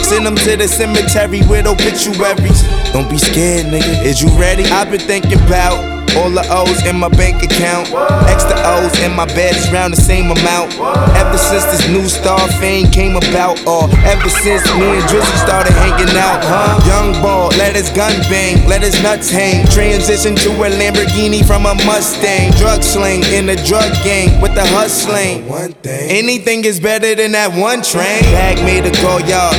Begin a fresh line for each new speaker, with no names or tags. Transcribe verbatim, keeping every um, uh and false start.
Send them to the cemetery with obituaries. Don't be scared, nigga, is you ready? I've been thinking about all the O's in my bank account. Extra O's in my bed is round the same amount. Ever since this new star fame came about, or ever since me and Drizzy started hanging out, huh? Young ball, let his gun bang, let his nuts hang. Transition to a Lamborghini from a Mustang. Drug sling in the drug gang with the hustling. One thing, anything is better than that one train. Bag made a call, y'all.